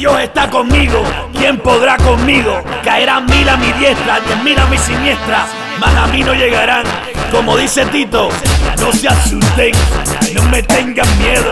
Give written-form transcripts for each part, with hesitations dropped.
Dios está conmigo, ¿quién podrá conmigo? Caerán 1000 a mi diestra, 10.000 a mi siniestra, mas a mí no llegarán. Como dice Tito, no se asusten, no me tengan miedo.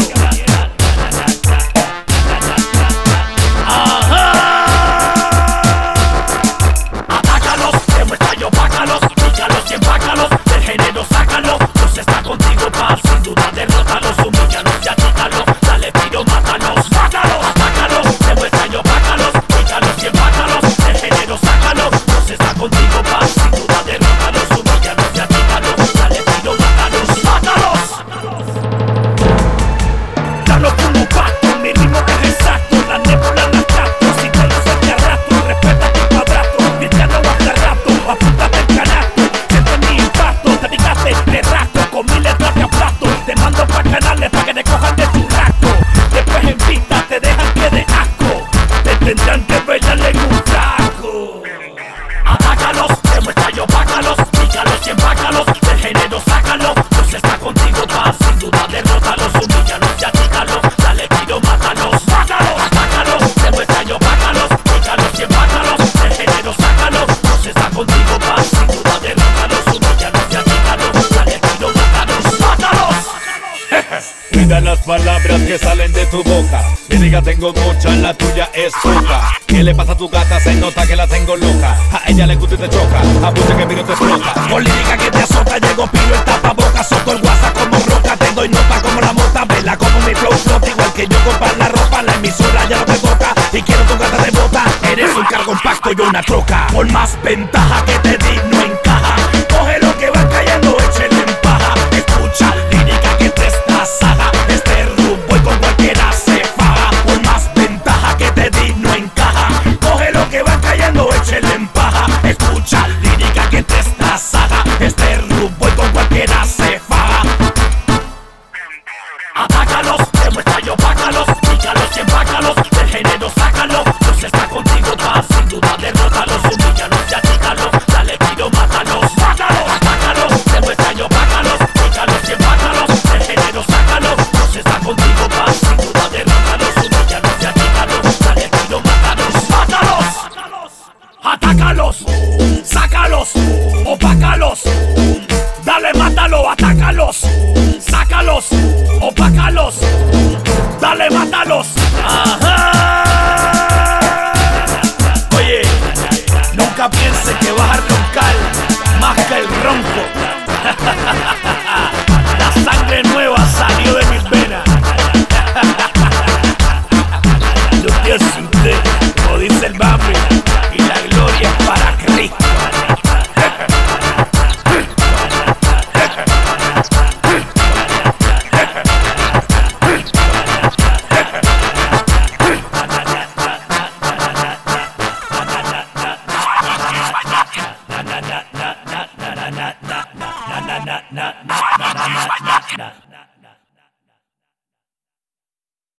Atácalos, demuestra y opácalos, pícalos y empácalos, del género sácalos. Dios está contigo, paz, sin duda derrótalos, humíllalos y atícalos, dale tiro, mátalos. Mátalos, atácalos, demuestra y opácalos, pícalos y empácalos, del género sácalos. Dios está contigo, paz, sin duda derrótalos, humíllalos y atícalos, dale tiro, mátalos. Mátalos. Dalo como pacto, mi ritmo es exacto, la nébula la capto, si te lo suelte al rato, respeta tu cuadrato, gritando hasta rato, apúntate el canasto, siente mi impacto, te picaste, te rastro, con mi letra te aplasto, te mando pa' canales pa' que te cojan de tu rasco, después en pista te dejan pie de asco, te tendrán que bailarle en un saco. Atácalos, demuestra y opácalos, pícalos y empácalos, del género sácalos, Dios está contigo, paz, sin duda derrótalos, humíllalos y atícalos, dale tiro, mátalos. Mátalos, atácalos, demuestra y opácalos, pícalos y empácalos, del género sácalos, Dios está contigo, paz, sin duda derrótalos, humíllalos y atícalos, dale tiro, mátalos. Mátalos. Cuida las palabras que salen de tu boca. Lírica tengo mucha, la tuya es poca. ¿Qué le pasa a tu gata? Se nota que la tengo loca. A ella le gusta y te choca, abusa que vino te explota. Con lírica que te azota, llego pilo el tapaboca, soto el guasa como roca, te doy nota como la mota, vela como mi flow flota, igual que yo comprar la ropa, la emisora ya no te toca, y quiero tu gata de bota, eres un cargo compacto y una troca, por más ventaja que te di no encaja, coge lo que va cayendo, échale en paja, escucha lírica que te estrasaga, este rumbo y con cualquiera se faja, por más ventaja que te di no encaja, coge lo que va cayendo, échale en paja, escucha lírica que te estrasaga, este rumbo y con cualquiera se faja. Atácalos, demuestra y opácalos, pícalos y empácalos, del género sácalos, Dios está contigo, paz, sin duda derrótalos, humíllalos y atícalos, dale tiro, mátalos. Mátalos, atácalos, demuestra y opácalos, pícalos y empácalos, del género sácalos, Dios está contigo, paz, sin duda derrótalos, humíllalos y atícalos, dale tiro, mátalos. Mátalos, atácalos, sácalos, opácalos, dale, mátalo, atácalos, sácalos, opácalos, dale, mátalos. Oye, nunca pienses que vas a roncar más que el ronco. La sangre nueva salió de mis venas. Yo te asusté, como dice el Bambi, y la gloria es para Cristo. Na na na na na na na na na na na na na na na